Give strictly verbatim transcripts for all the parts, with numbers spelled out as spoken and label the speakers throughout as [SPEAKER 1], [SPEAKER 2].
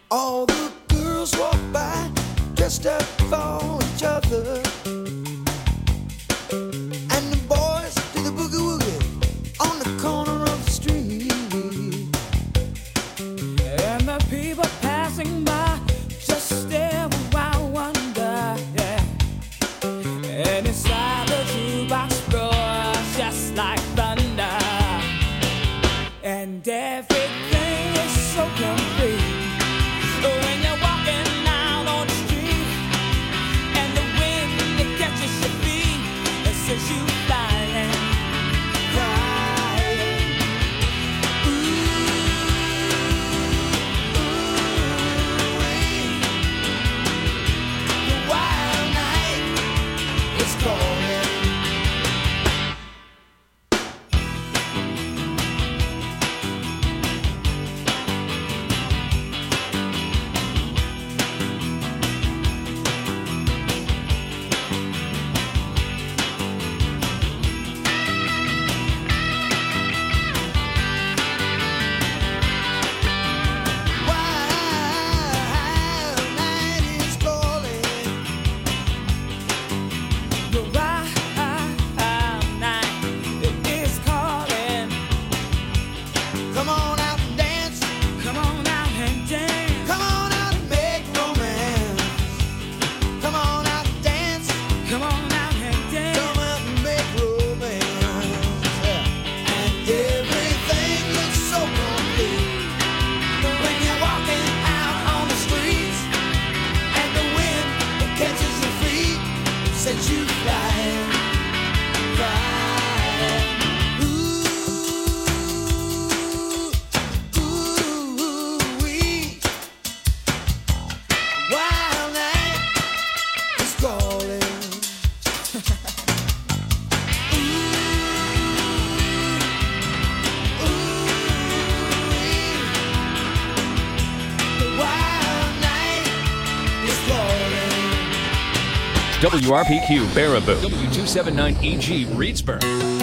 [SPEAKER 1] All the girls walk by, dressed up for each other. And the boys do the boogie woogie on the corner of the street.
[SPEAKER 2] And the people passing by just stare around, wonder, yeah. And inside the jukebox roars just like thunder. And everything is so complete when you're walking out on the street, and the wind it catches your feet and sends you flying, flying. Ooh, ooh, the wild night is calling.
[SPEAKER 3] W R P Q Baraboo, W two seventy-nine E G Reedsburg.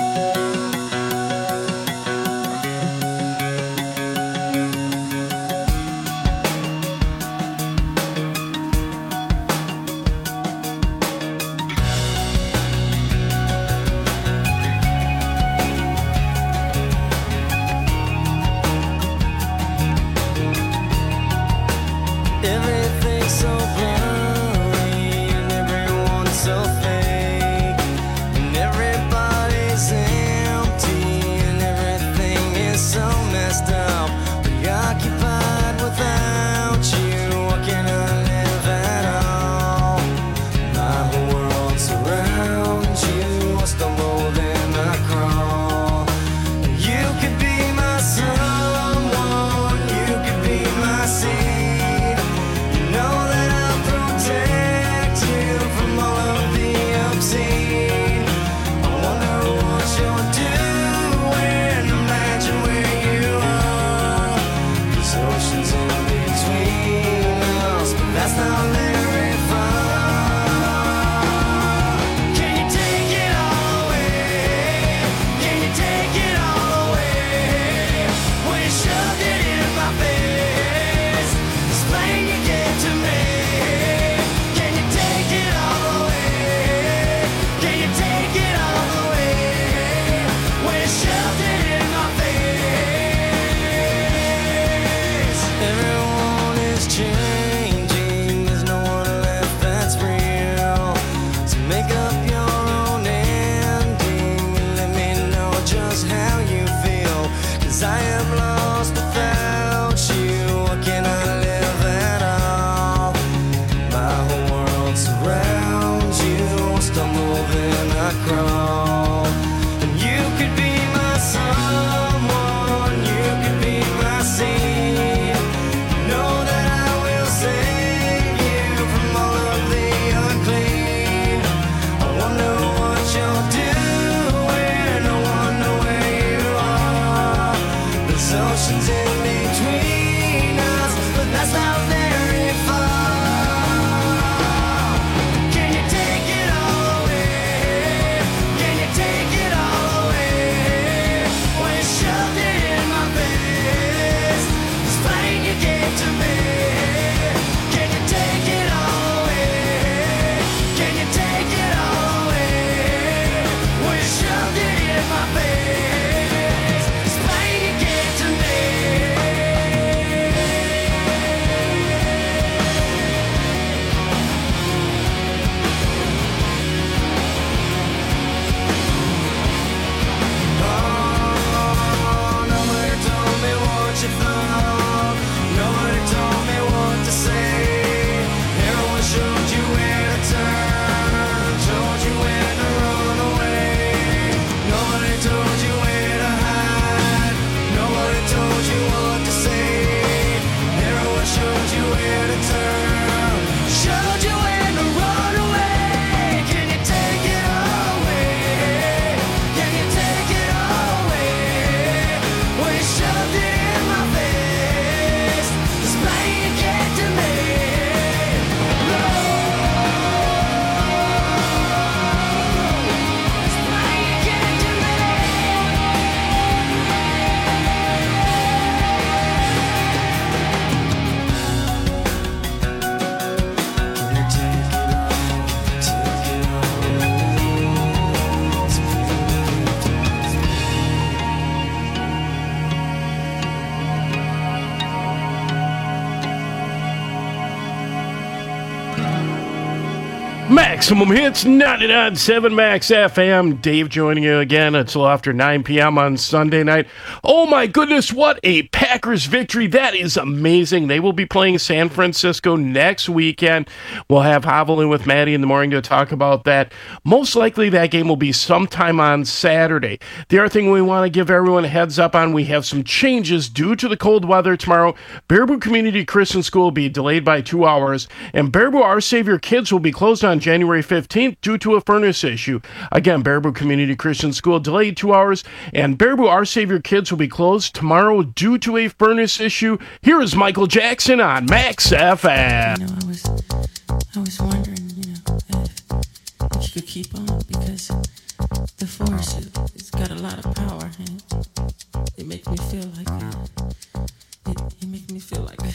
[SPEAKER 4] Everything's so blurry and everyone's so fake, and everybody's empty and everything is so messed up, preoccupied without you. What can I live at all? My whole world surrounds you. I stumble then I crawl. You could be my someone, you could be my seed. You know that I'll where to turn, showed you when to run away. Can you take it away? Can you take it away? Well, you shoved it in my face, explain you get to me. Explain you get to me.
[SPEAKER 5] Maximum Hits, ninety-nine point seven Max F M. Dave joining you again. It's a little after nine p.m. on Sunday night. Oh my goodness, what a Packers victory. That is amazing. They will be playing San Francisco next weekend. We'll have Havel in with Maddie in the morning to talk about that. Most likely that game will be sometime on Saturday. The other thing we want to give everyone a heads up on, we have some changes due to the cold weather tomorrow. Baraboo Community Christian School will be delayed by two hours, and Baraboo Our Savior Kids will be closed on January fifteenth due to a furnace issue. Again, Baraboo Community Christian School delayed two hours, and Baraboo Our Savior Kids will be closed tomorrow due to a furnace issue. Here is Michael Jackson on Max F M.
[SPEAKER 6] You know, I was, I was wondering, you know, if, if you could keep on, because the force, it, it's got a lot of power, and it makes me feel like, it, it makes me feel like,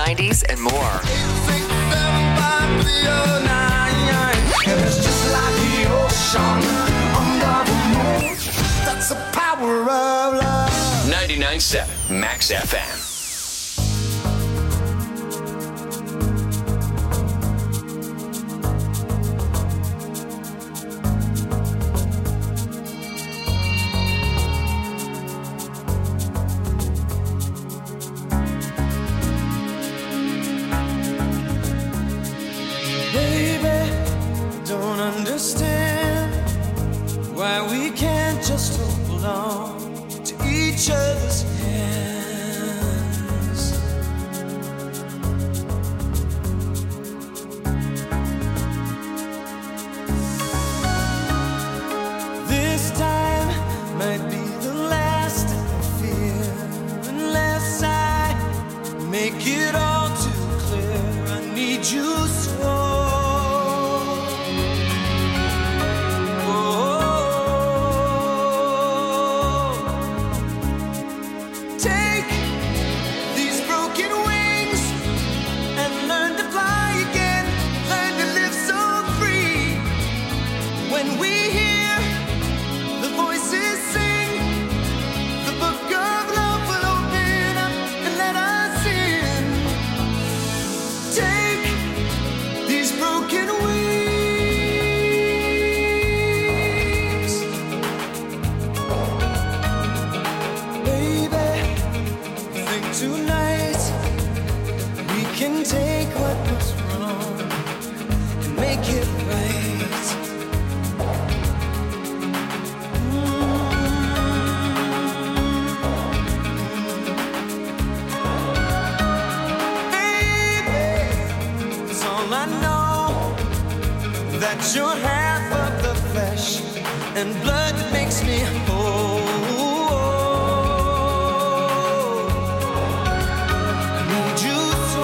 [SPEAKER 7] nineties, and more.
[SPEAKER 4] It's just like the ocean under the moon. That's the power of love.
[SPEAKER 3] ninety-nine point seven Max F M.
[SPEAKER 4] Why we can't just hold on to each other's hands. This time might be the last I fear, unless I make it all too clear. I need you so. You're half of the flesh and blood that makes me whole. I need you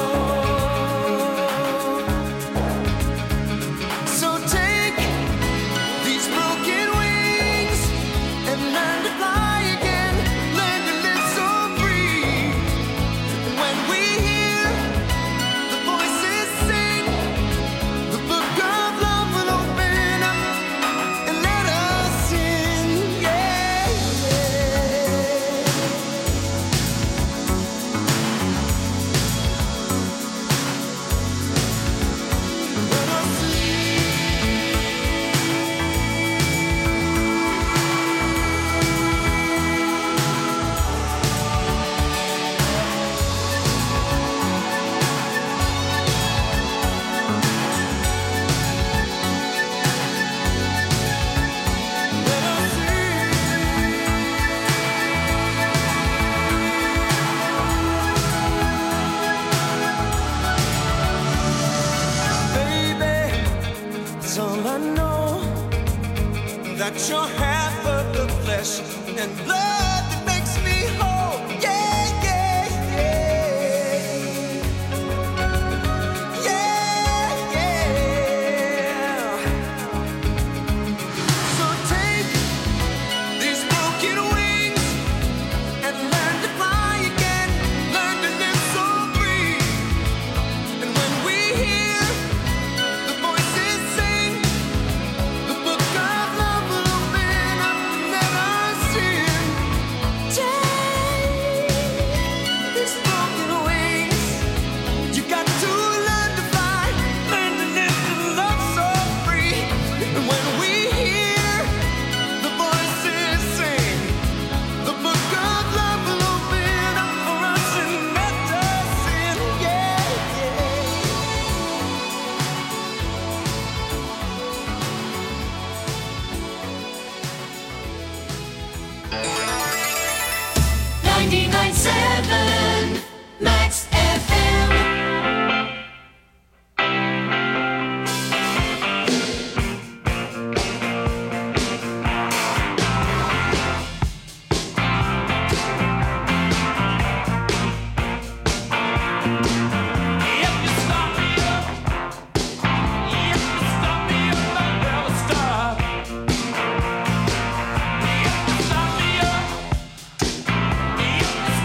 [SPEAKER 4] so. So take these broken wings and learn to fly again. Learn to live so free. When we hear the voices sing, the book of love will open up and let us in, yeah, let us that you're half of the flesh and blood that makes me whole. Yeah, yeah, yeah. Yeah, yeah. So take these broken wings and learn to fly again. Learn to live so free. And when we hear the voices sing, the book of love will open up and let us in. Take these broken wings. You got to learn to fly, learn to live and love so free. And when we hear the voices sing, the book of love will open up for us and let us in. Yeah,
[SPEAKER 8] ninety-nine point seven Max F M.
[SPEAKER 2] If you stop me up, if you stop me up, I'll never stop. If you stop me up, if you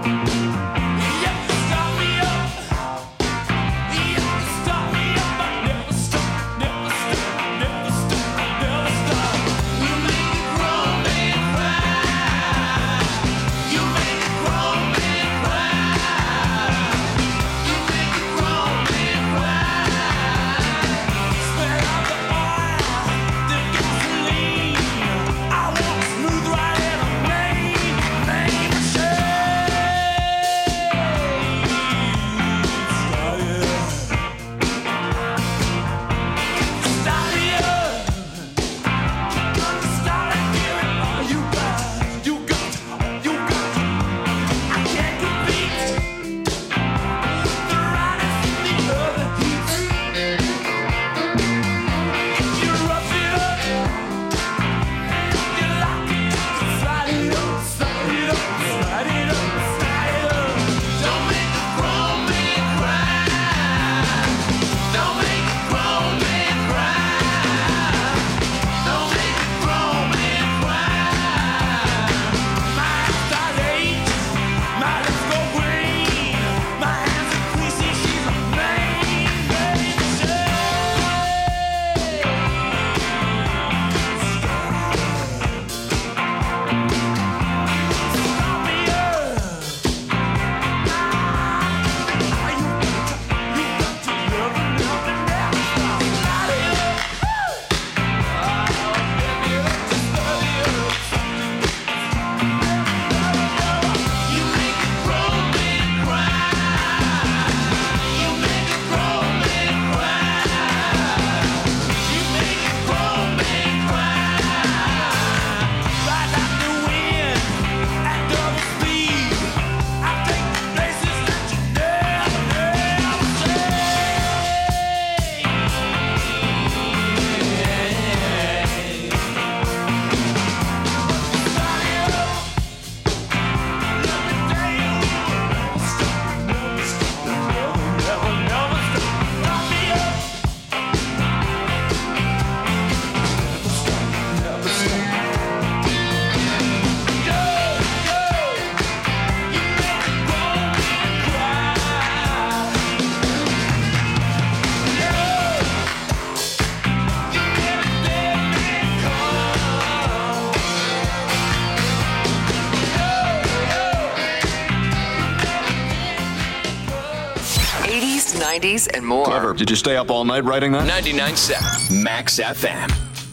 [SPEAKER 7] nineties, and more.
[SPEAKER 9] Clever. Did you stay up all night writing that?
[SPEAKER 3] ninety-nine point seven Max F M.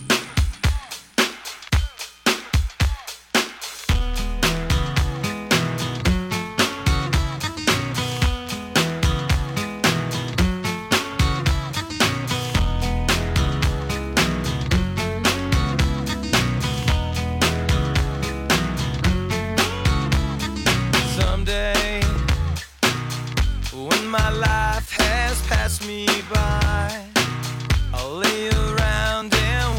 [SPEAKER 10] Someday, when my life has passed me by, I'll lay around and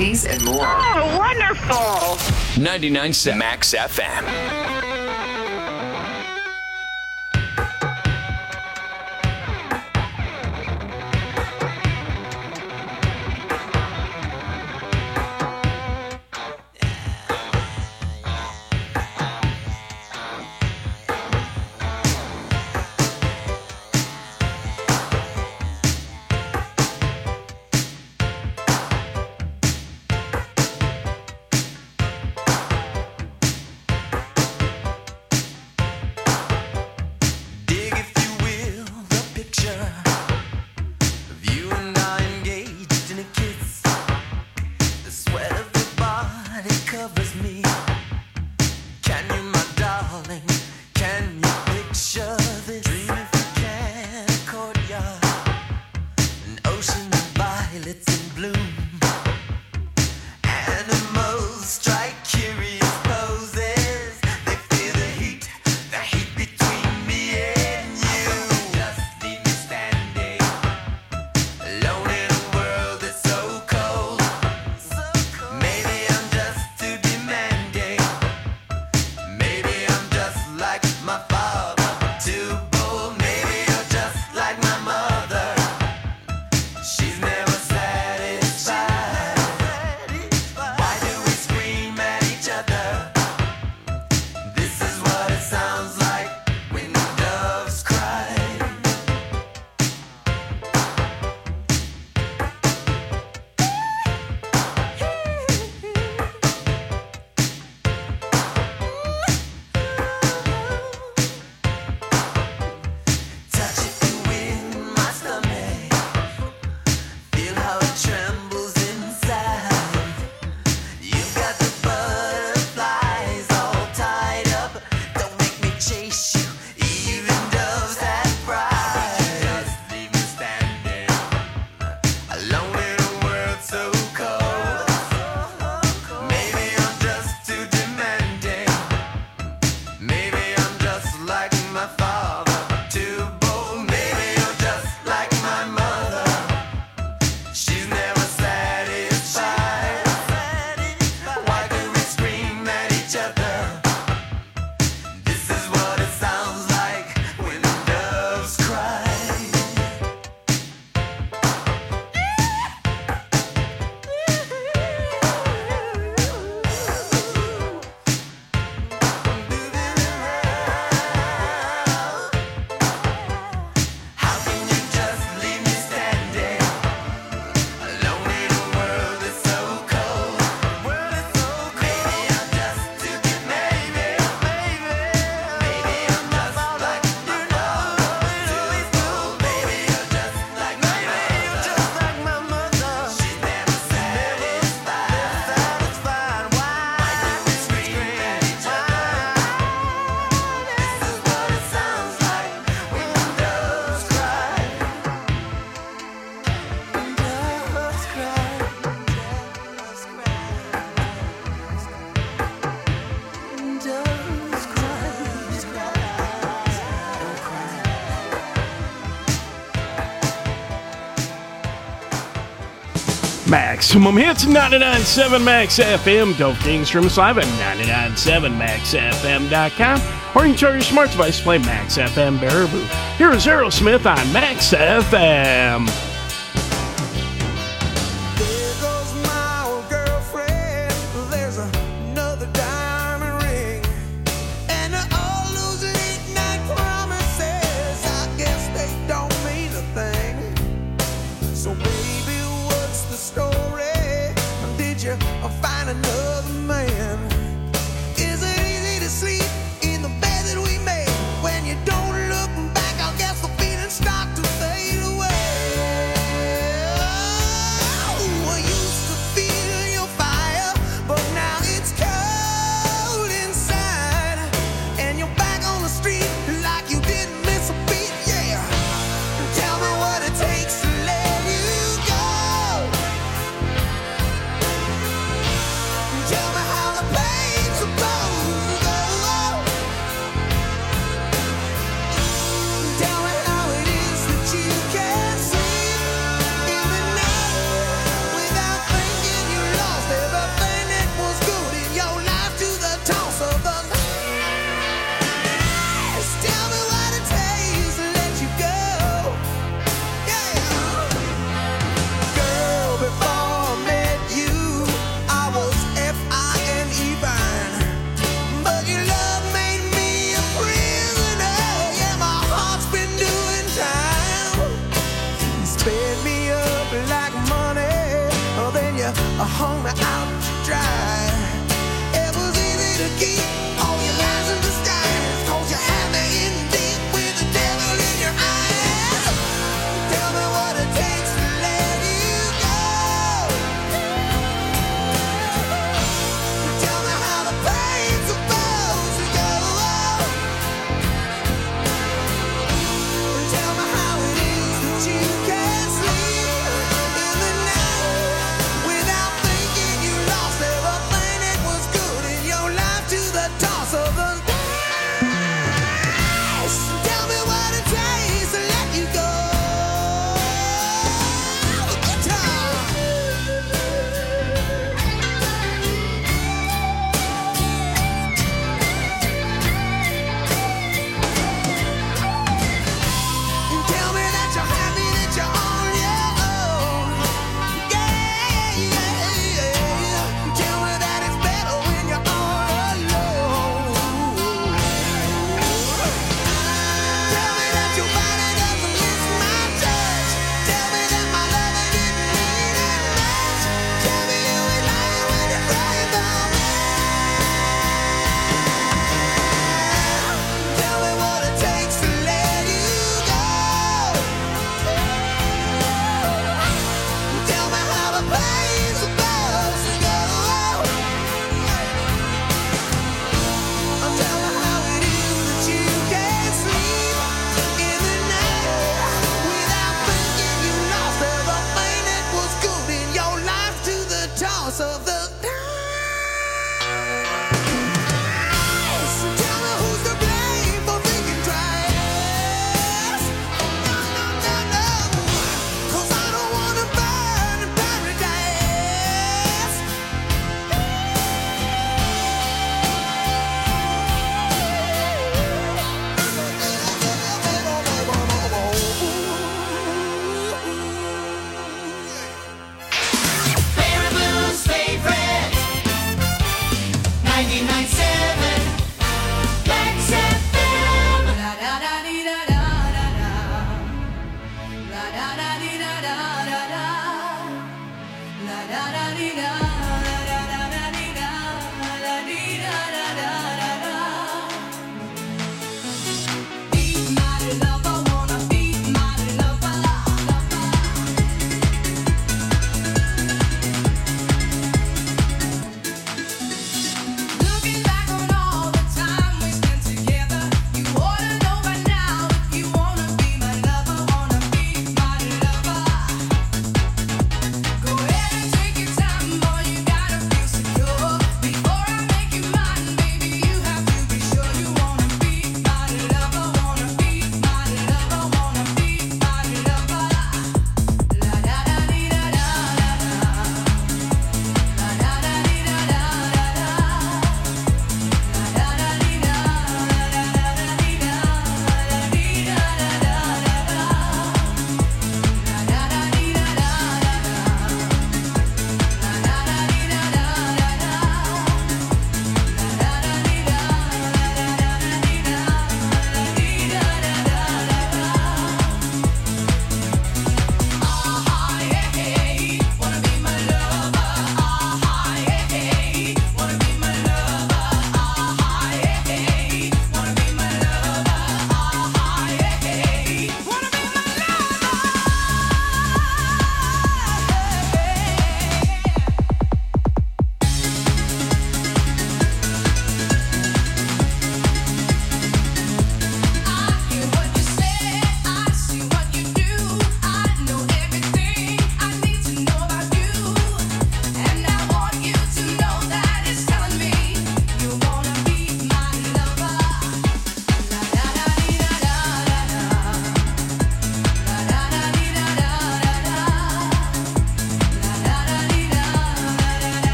[SPEAKER 7] eighties and more.
[SPEAKER 10] Oh, wonderful.
[SPEAKER 3] ninety-nine point seven Max F M.
[SPEAKER 5] Maximum Hits, ninety-nine point seven Max F M. Dove King streams live at ninety-nine point seven max f m dot com. Or you can charge your smart device to play Max F M Baraboo. Here is Aerosmith on Max F M.
[SPEAKER 1] When you don't look back, I guess the feelings start to fade away.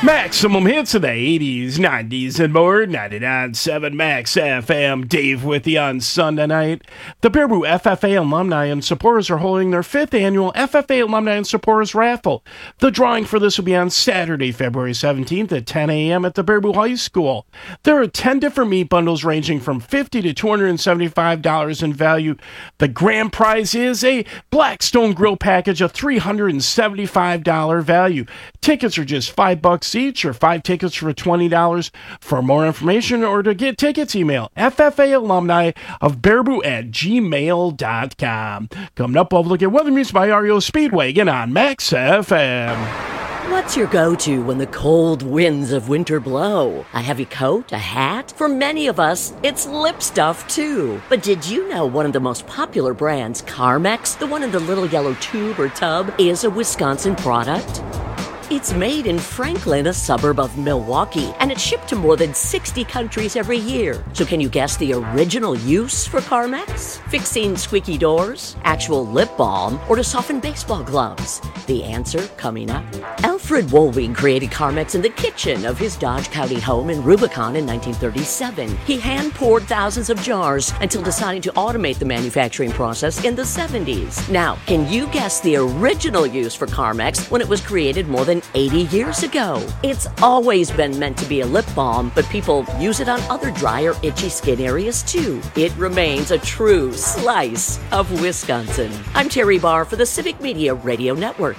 [SPEAKER 5] Maximum hits of the eighties, nineties, and more. ninety-nine point seven Max F M. Dave with you on Sunday night. The Baraboo F F A alumni and supporters are holding their fifth annual F F A Alumni and Supporters Raffle. The drawing for this will be on Saturday, February seventeenth at ten a.m. at the Baraboo High School. There are ten different meat bundles ranging from fifty dollars to two hundred seventy-five dollars in value. The grand prize is a Blackstone Grill package of three hundred seventy-five dollars value. Tickets are just five bucks each, or five tickets for twenty dollars. For more information or to get tickets, email F F A alumni of Baraboo at gmail dot com. Coming up, we'll look at weather music by R E O Speedwagon on Max F M.
[SPEAKER 11] What's your go-to when the cold winds of winter blow? A heavy coat? A hat? For many of us, it's lip stuff too. But did you know one of the most popular brands, Carmex, the one in the little yellow tube or tub, is a Wisconsin product? It's made in Franklin, a suburb of Milwaukee, and it's shipped to more than sixty countries every year. So can you guess the original use for Carmex? Fixing squeaky doors, actual lip balm, or to soften baseball gloves? The answer coming up. Alfred Woolwing created Carmex in the kitchen of his Dodge County home in Rubicon in nineteen thirty-seven. He hand-poured thousands of jars until deciding to automate the manufacturing process in the seventies. Now, can you guess the original use for Carmex when it was created more than eighty years ago? It's always been meant to be a lip balm, but people use it on other dry or itchy skin areas too. It remains a true slice of Wisconsin. I'm Terry Barr for the Civic Media Radio Network.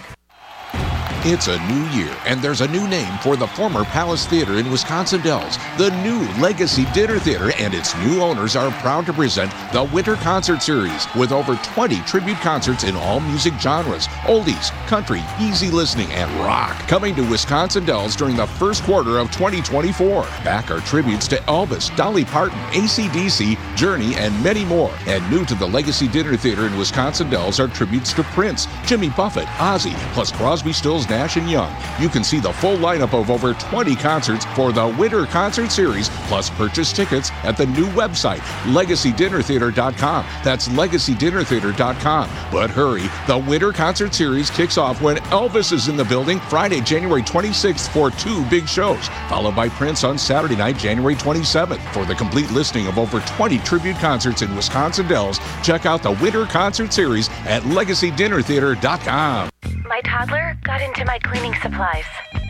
[SPEAKER 12] It's a new year, and there's a new name for the former Palace Theater in Wisconsin Dells. The new Legacy Dinner Theater and its new owners are proud to present the Winter Concert Series with over twenty tribute concerts in all music genres, oldies, country, easy listening, and rock. Coming to Wisconsin Dells during the first quarter of twenty twenty-four. Back are tributes to Elvis, Dolly Parton, A C D C, Journey, and many more. And new to the Legacy Dinner Theater in Wisconsin Dells are tributes to Prince, Jimmy Buffett, Ozzy, plus Crosby, Stills, Nash and Young. You can see the full lineup of over twenty concerts for the Winter Concert Series, plus purchase tickets at the new website, legacy dinner theater dot com. That's legacy dinner theater dot com. But hurry, the Winter Concert Series kicks off when Elvis is in the building Friday, January twenty-sixth for two big shows, followed by Prince on Saturday night, January twenty-seventh. For the complete listing of over twenty tribute concerts in Wisconsin Dells, check out the Winter Concert Series at legacy dinner theater dot com.
[SPEAKER 13] My toddler got into my cleaning supplies.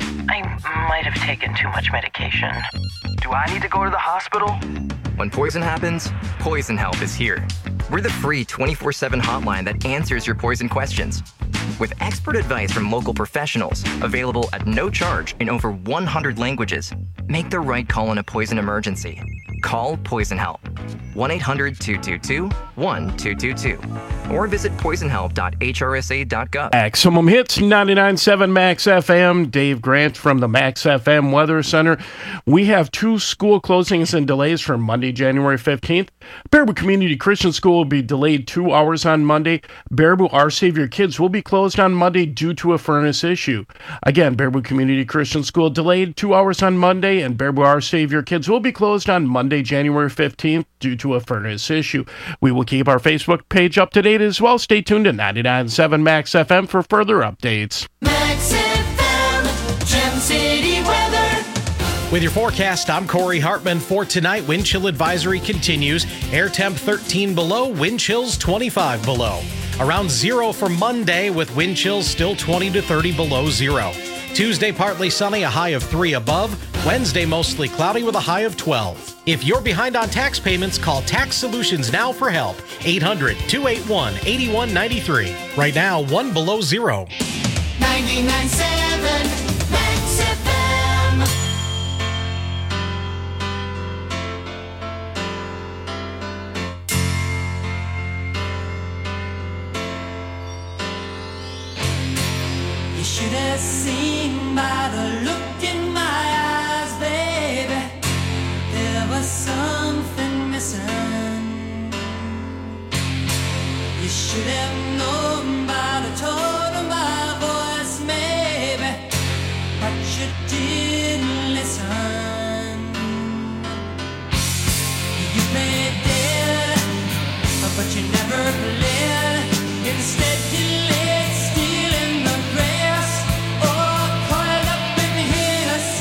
[SPEAKER 13] I might have taken too much medication.
[SPEAKER 14] Do I need to go to the hospital?
[SPEAKER 15] When poison happens, Poison Help is here. We're the free twenty-four seven hotline that answers your poison questions. With expert advice from local professionals, available at no charge in over one hundred languages, make the right call in a poison emergency. Call Poison Help. one eight hundred two two two one two two two. Or visit poison help dot h r s a dot gov.
[SPEAKER 5] Maximum hits, ninety-nine point seven Max F M. Dave Grant from the Max F M Weather Center. We have two school closings and delays for Monday, January fifteenth. Baraboo Community Christian School will be delayed two hours on Monday. Baraboo Our Savior Kids will be closed on Monday due to a furnace issue. Again, Baraboo Community Christian School delayed two hours on Monday, and Baraboo Our Savior Kids will be closed on Monday, January fifteenth due to a furnace issue. We will keep our Facebook page up to date as well. Stay tuned to ninety-nine point seven Max F M for further updates.
[SPEAKER 8] Max F M, Gem City weather.
[SPEAKER 16] With your forecast, I'm Corey Hartman. For tonight, wind chill advisory continues. Air temp thirteen below, wind chills twenty-five below. Around zero for Monday with wind chills still twenty to thirty below zero. Tuesday, partly sunny, a high of three above. Wednesday, mostly cloudy with a high of twelve. If you're behind on tax payments, call Tax Solutions now for help. eight hundred two eight one eight one nine three. Right now, one below zero.
[SPEAKER 8] ninety-nine point seven Max F M.
[SPEAKER 2] You should have seen by the look in my eyes, baby, there was something missing. You should have known by the tone of my voice, maybe, but you didn't listen. You played dead, but you never played. Instead you laid still in the grass, or coiled up in his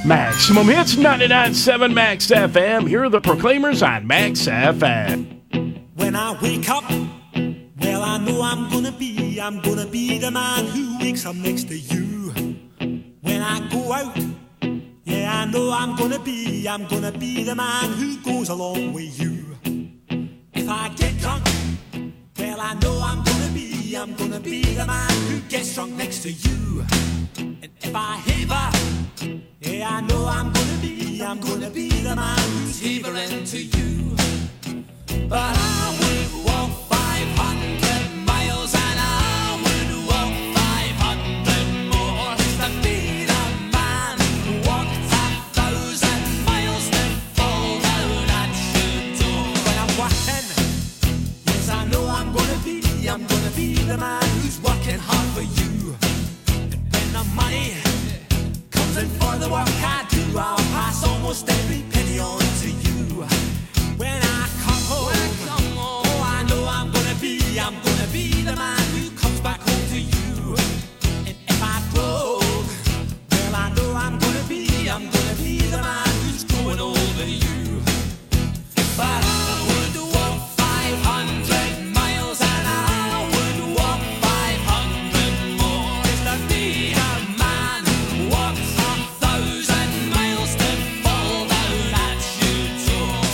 [SPEAKER 5] Maximum Hits, ninety-nine point seven Max F M. Here are the Proclaimers on Max F M.
[SPEAKER 17] When I wake up, well, I know I'm gonna be, I'm gonna be the man who wakes up next to you. When I go out, yeah, I know I'm gonna be, I'm gonna be the man who goes along with you. If I get drunk, well, I know I'm gonna be, I'm gonna be the man who gets drunk next to you. And if I haver, yeah, I know I'm gonna be, I'm gonna be the man who's havering to you. But I would walk five hundred miles and I would walk five hundred more to be the man who walked a thousand miles to fall down at your door. When I'm walking, yes, I know I'm gonna be, I'm gonna be the man who's working hard for you. And when the money comes in for the work I do, I'll pass almost every penny on to you. When I come home, oh, I know I'm gonna be, I'm gonna be the man who comes back home to you. And if I broke, well, I know I'm gonna be, I'm gonna be the man who's growing over you. But I would walk five hundred miles and I would walk five hundred more just to be the man who walks a thousand miles to fall down at your door.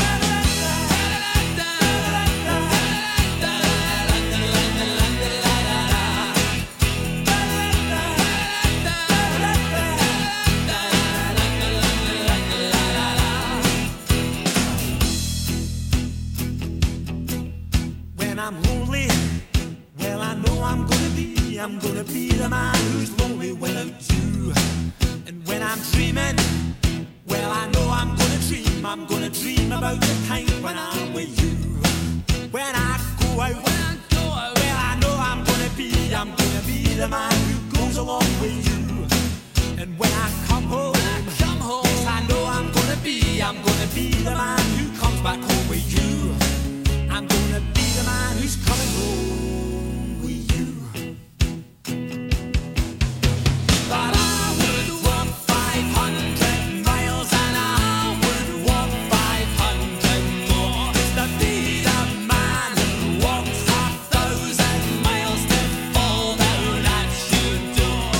[SPEAKER 17] When I'm lonely, well, I know I'm gonna be, I'm gonna be the man who's lonely without you. And when I'm dreaming, well, I know I'm gonna dream, I'm gonna dream about the time when I'm with you. When I go out, when I go out, well, I know I'm gonna be, I'm gonna be the man who goes along with you. And when I come home, when I come home, yes, I know I'm gonna be, I'm gonna be the man who comes back home with you. I'm gonna be the man who's coming home with you. But I would walk five hundred miles and I would walk five hundred more just to be the man who walks a thousand miles to fall down at your door.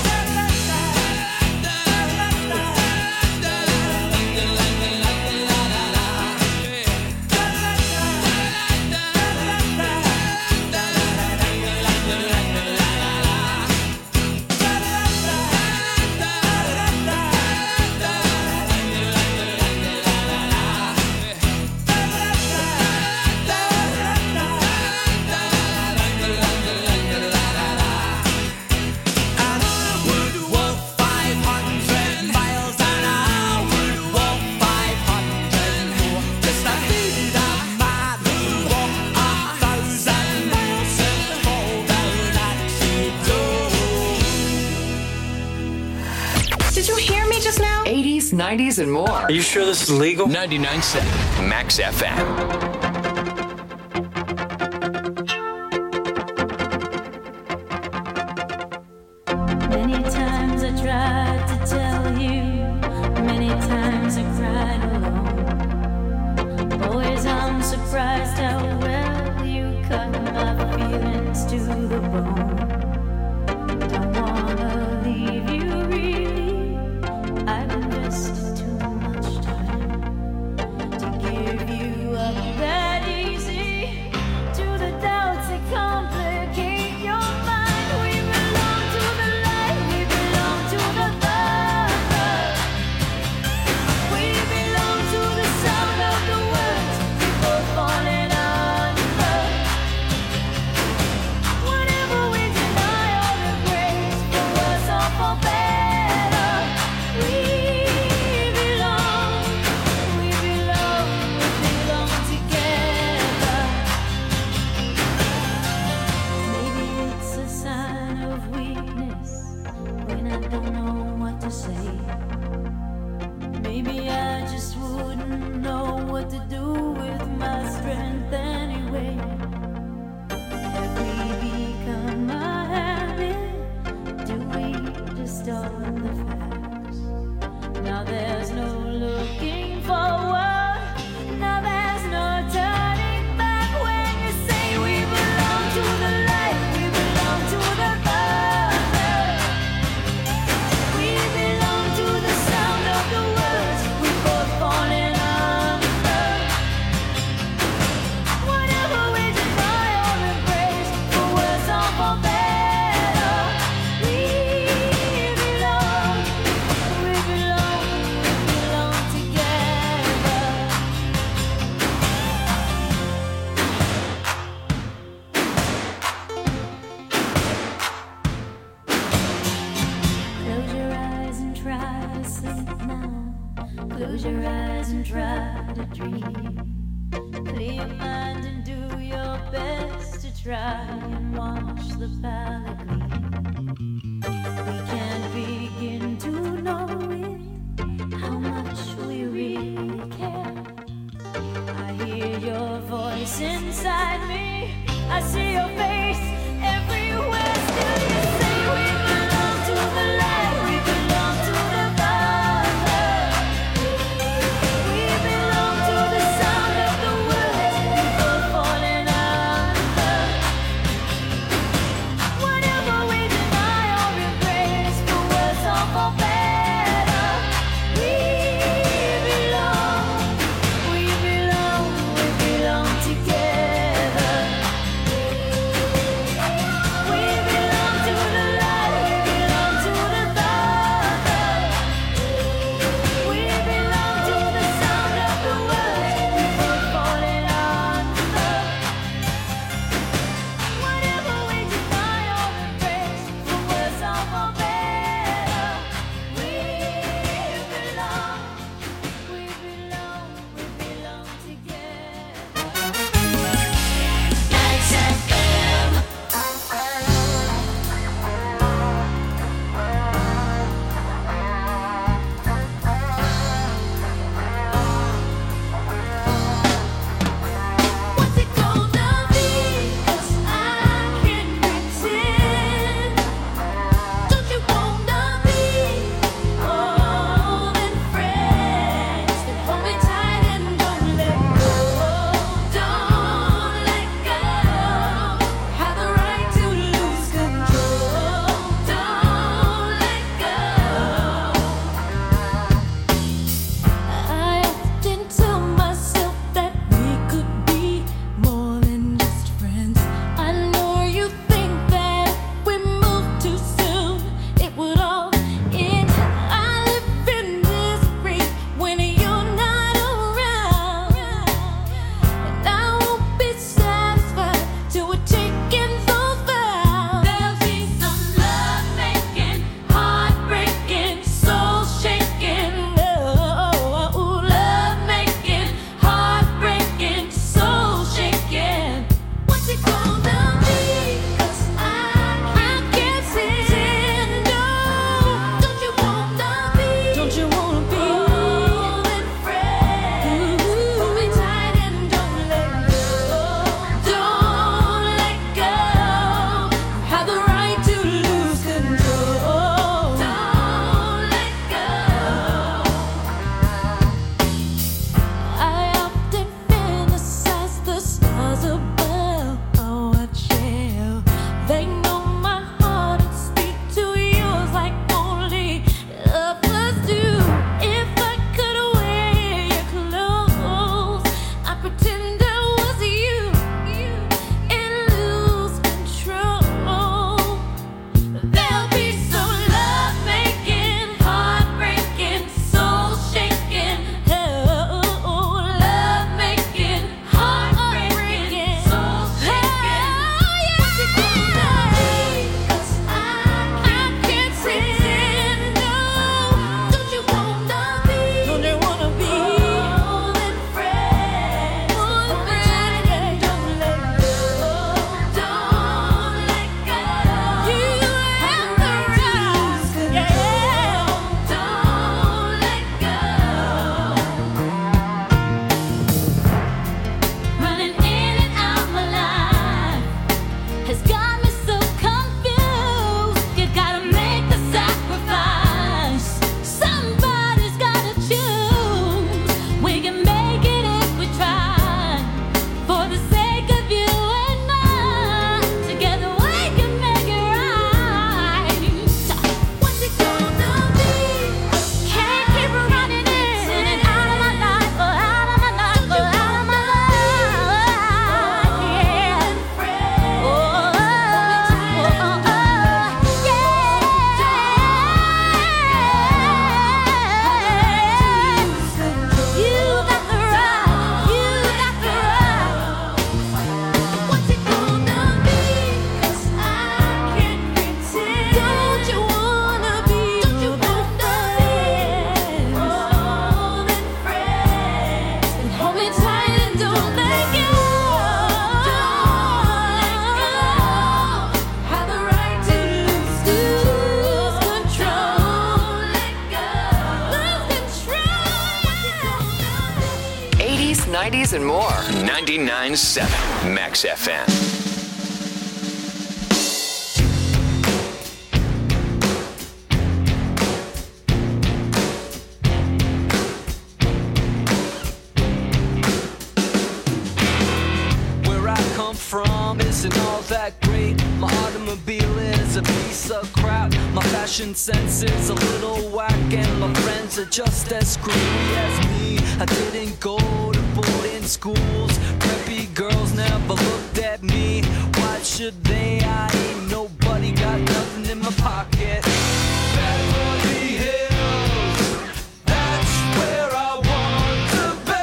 [SPEAKER 17] And I would walk five hundred miles and I would walk five hundred more just to be the man who walked a thousand miles to fall down at your door.
[SPEAKER 7] Did you hear me just now? eighties, nineties, and more.
[SPEAKER 3] Are you sure this is legal? ninety-nine point seven Max F M.
[SPEAKER 18] Many times I tried to tell you, many times I cried alone. Always I'm surprised how well you cut my feelings to the bone. Don't wanna leave you really, I've invested too much time to give you up that easy. To the doubts that complicate your mind, we belong to the light, we belong to the thunder. We belong to the sound of the words before falling under. Whatever we deny or embrace, for worse or for better, we belong, we belong, we belong together. Maybe it's a sign of weakness when I don't know what to say. Maybe I just wouldn't know what to do with my strength anyway. Have we become a habit? Do we distort the facts? Now there's try to dream. Clear your mind and do your best to try and watch the palette gleam. We can't begin to know it, how much we really care. I hear your voice inside me, I see your face everywhere. Still you say we belong to the light, we belong to the Father. We belong to the sound of the words, people falling under.
[SPEAKER 7] nineties, and more.
[SPEAKER 3] ninety-nine point seven Max F M.
[SPEAKER 2] From isn't all that great. My automobile is a piece of crap. My fashion sense is a little whack, and my friends are just as screwy as me. I didn't go to boarding schools. Preppy girls never looked at me. Why should they? I ain't nobody, got nothing in my pocket. Beverly Hills, that's where I want to be.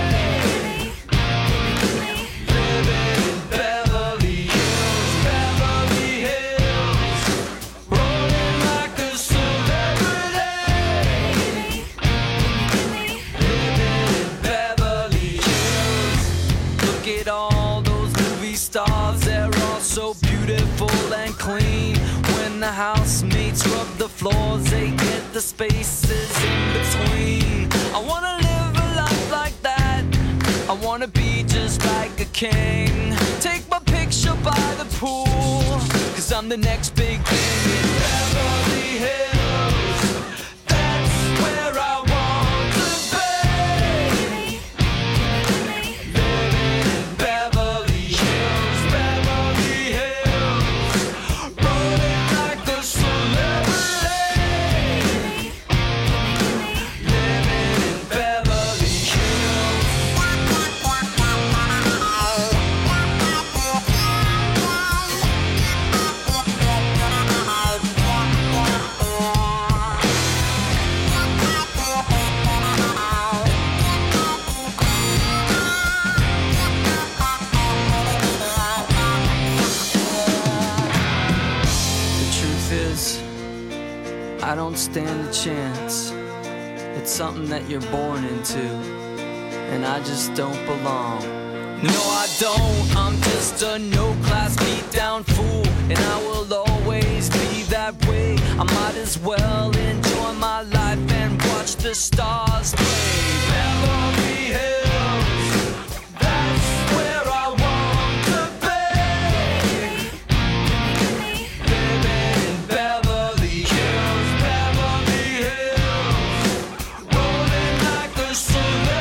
[SPEAKER 2] So beautiful and clean. When the housemates rub the floors, they get the spaces in between. I wanna live a life like that. I wanna be just like a king. Take my picture by the pool, cause I'm the next big thing in Beverly Hills. That's where I want to be. Living in Beverly Hills, Beverly Hills, rolling like a celebrity. Living in Beverly Hills. The truth is, I don't stand a chance. It's something that you're born into, and I just don't belong. No, I don't. I'm just a no-class beat-down fool, and I will always be that way. I might as well enjoy my life and watch the stars